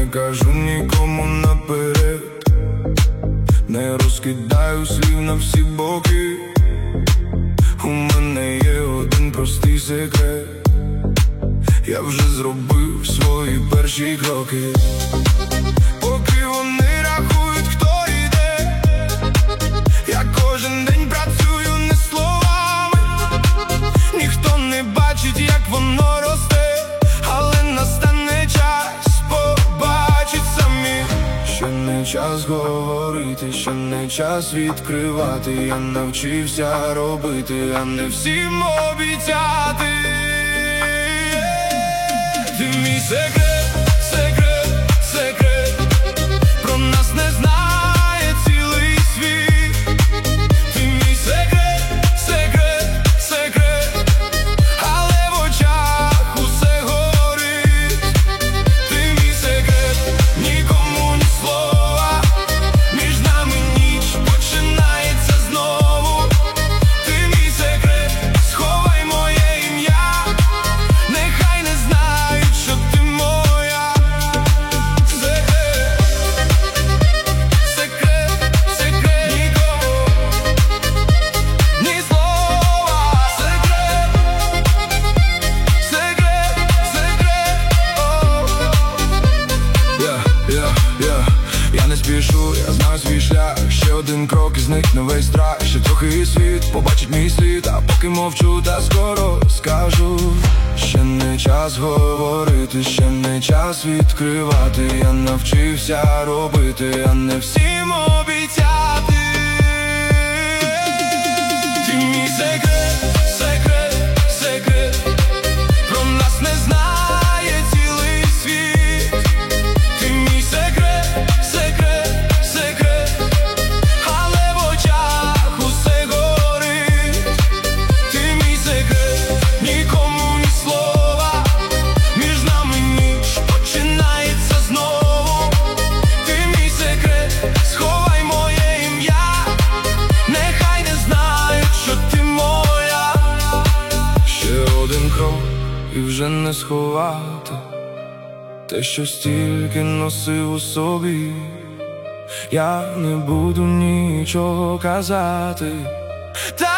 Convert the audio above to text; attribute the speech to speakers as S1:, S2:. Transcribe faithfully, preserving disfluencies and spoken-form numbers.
S1: кажу нікому наперед, не розкидаю слів на всі боки. У мене є один простий секрет, я вже зробив свої перші кроки. Поки вони рахують, хто йде, я кожен день працюю не словами. Ніхто не бачить, як воно росте, але настане час, побачить самі. Ще не час говорити, ще не час відкривати. Я навчився робити, а не всім обіцяти. Ти мій секрет, секрет, секрет, про нас не знає цілий світ. Ти мій секрет, секрет, секрет, але в очах усе горить. Ти мій секрет, нікому ні слова, між нами ніч починається знову. Ти мій секрет, сховай моє ім'я, нехай не знають, що ти моя. Секрет, секрет, секрет, нікому ні слова. Секрет, секрет, секрет, о. Я, я, я, я не спішу, я знаю свій шлях. Ще один крок і зникне весь страх. Ще трохи і світ побачить мій слід, а поки мовчу, та скоро скажу. Ще не час говорити, ще не час відкривати. Я навчився робити, а не всім обіцяти. Ти мій секрет, секрет, секрет, про нас не знає цілий світ. Ти мій секрет, секрет, секрет, але в очах усе горить. Ти мій секрет, нікому ні слова, між нами ніч починається знову. Ти мій секрет, сховай моє ім'я, нехай не знають, що ти моя. Ще один крок і вже не сховати те, що стільки носив у собі. Я не буду нічого казати, та